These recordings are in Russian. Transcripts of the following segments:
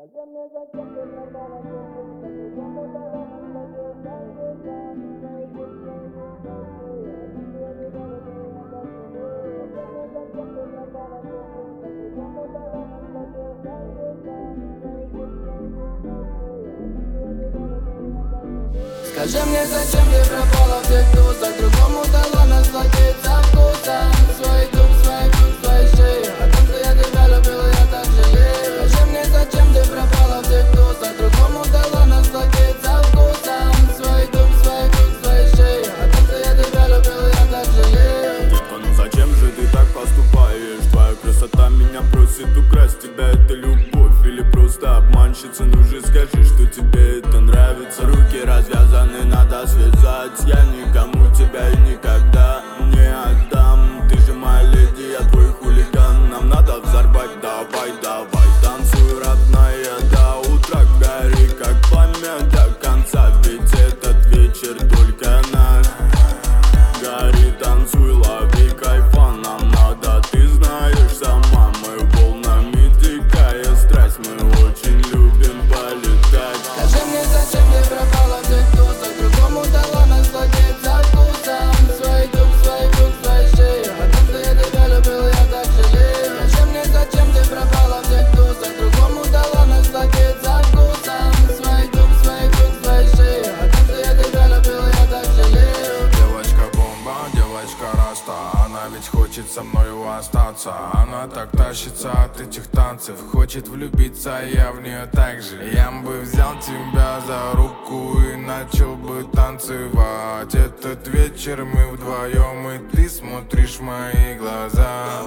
Скажи мне, зачем ты пропала в тех тусах, другому дала насладиться вкусом свой дух, своей шеи. О том, что я тебя любил, я так жалею. Скажи мне, зачем ты пропала в тех тусах, другому дала насладиться вкусом свой дух, своей шеи. О том, что я тебя любил, я так жалею. Детка, ну зачем же ты так поступаешь? Твоя красота меня просит украсть. Тебя это любовь или просто обманщица? Ну же скажи, что тебе это нравится. Руки развязаны, надо связать. Я никому тебя и никогда не отдам. Ты же моя леди, я твой хулиган. Нам надо взорвать, давай, танцуй, родная, до утра. Гори как пламя до конца, ведь этот вечер только наш. Гори, танцуй, лови кайфа, нам надо, ты знаешь сама. Мы волнами дикая страсть, мы очень любим полетать. Скажи мне, зачем ты пропала в тех тусах, другому дала насладиться вкусом свой дух, своей шеи. О том, что я тебя любил, я так жалею. Скажи мне, зачем ты пропала в тех тусах, другому дала насладиться вкусом свой дух, своей шеи. О том, что я тебя любил, я так жалею. Девочка бомба, девочка раста. Она ведь хочет со мною остаться. Она так тащится от этих танцев, хочет влюбиться, я в нее так же. Я бы взял тебя за руку и начал бы танцевать. Этот вечер мы вдвоем, и ты смотришь в мои глаза.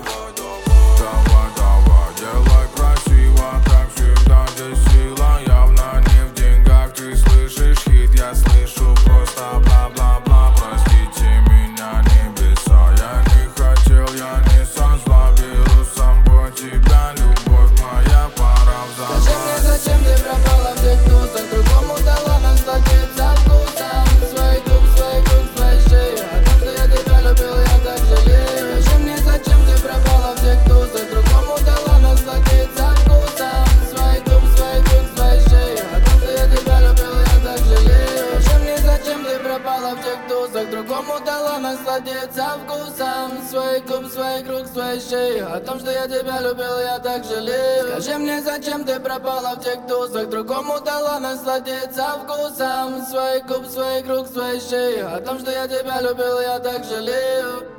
Давай, делай красиво, как всегда, здесь сила явно не в деньгах. Ты слышишь хит, я слышу просто бла-бла-бла. Простите меня, небеса, я не хотел, я не со зла. Беру с собой тебя, любовь моя, пора в зал. Скажи мне, зачем ты пропала в тех тусах, другому дала насладиться вкусом свой дух, своей шеи. О том, что я тебя любил, я так жалею. Скажи мне, зачем ты пропала в тех тусах, другому дала насладиться вкусом свой дух, своей шеи. О том, что я тебя любил, я так жалею. Скажи мне, зачем ты пропала в тех тусах, другому дала насладиться вкусом свой куб, свой круг, своей шеи. О том, что я тебя любил, я так жалею. Скажи мне, зачем ты пропала в тех тусах, другому дала насладиться вкусом свой куб, свой круг, своей шеи. О том, что я тебя любил, я так жалею.